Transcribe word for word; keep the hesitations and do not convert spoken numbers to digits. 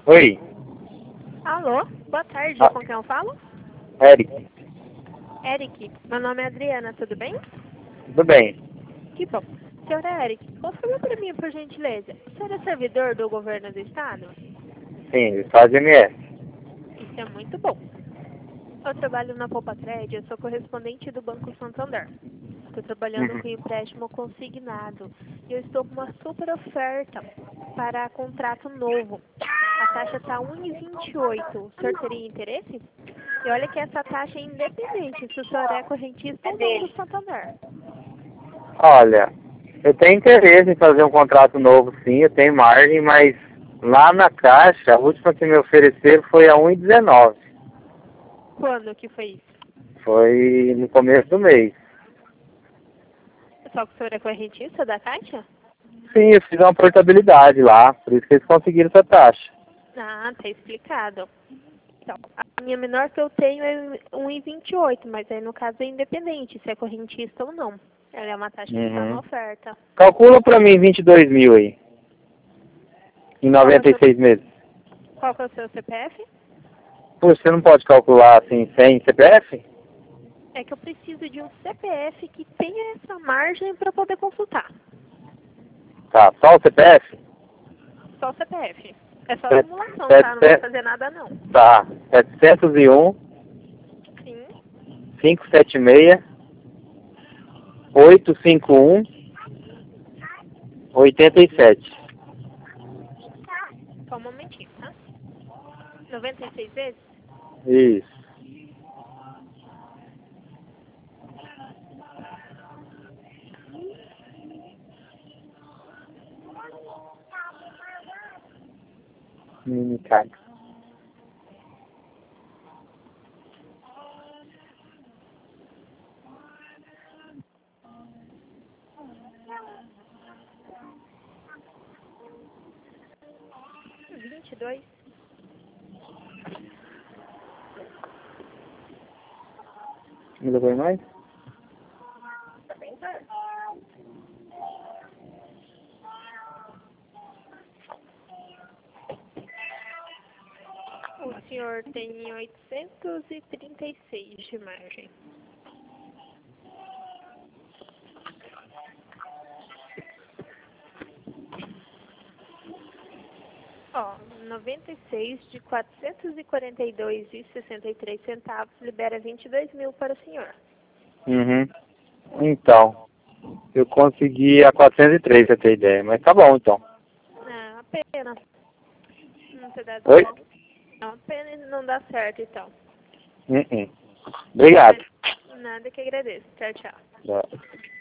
Oi. Alô, boa tarde, Ah. com quem eu falo? Eric. Eric, meu nome é Adriana, tudo bem? Tudo bem. Que bom. Senhor Eric, confirma para mim, por gentileza, o senhor é servidor do governo do estado? Sim, Estado de M S. Isso é muito bom. Eu trabalho na Poupa Trade, eu sou correspondente do Banco Santander. Estou trabalhando Uhum. com empréstimo consignado e eu estou com uma super oferta para contrato novo. A taxa está um vírgula vinte e oito. O senhor teria interesse? E olha que essa taxa é independente se o senhor é correntista ou não do Santander. Olha, eu tenho interesse em fazer um contrato novo, sim, eu tenho margem, mas lá na Caixa, a última que me ofereceram foi a um vírgula dezenove. Quando que foi isso? Foi no começo do mês. Só que o senhor é correntista da Caixa? Sim, eu fiz uma portabilidade lá, por isso que eles conseguiram essa taxa. Ah, tá explicado. Então, a minha menor que eu tenho é um vírgula vinte e oito, mas aí no caso é independente se é correntista ou não. Ela é uma taxa que está na Uhum. oferta. Calcula pra mim vinte e dois mil aí, em Qual que é o noventa e seu, seis meses. qual que é o seu C P F? Pô, você não pode calcular assim sem C P F? É que eu preciso de um C P F que tenha essa margem para poder consultar. Tá, só o C P F? Só o C P F. É só Set- simulação, tá? Não vai sete- fazer nada não. Tá, setecentos e um, Sim. quinhentos e setenta e seis, oitocentos e cinquenta e um, oitenta e sete. Só um momentinho, tá? noventa e seis vezes? Isso. Mini carga. vinte e dois. Me levou mais? O senhor tem oitocentos e trinta e seis de margem. Ó, noventa e seis de quatrocentos e quarenta e dois e sessenta e três centavos libera vinte e dois mil para o senhor. Uhum. Então, eu consegui a quatrocentos e três, pra ter ideia. Mas tá bom, então. Ah, apenas. Não ter dado Oi? certo. Não, apenas não dá certo, então. Uhum. Obrigado. Nada que agradeço. Tchau, tchau. Tchau.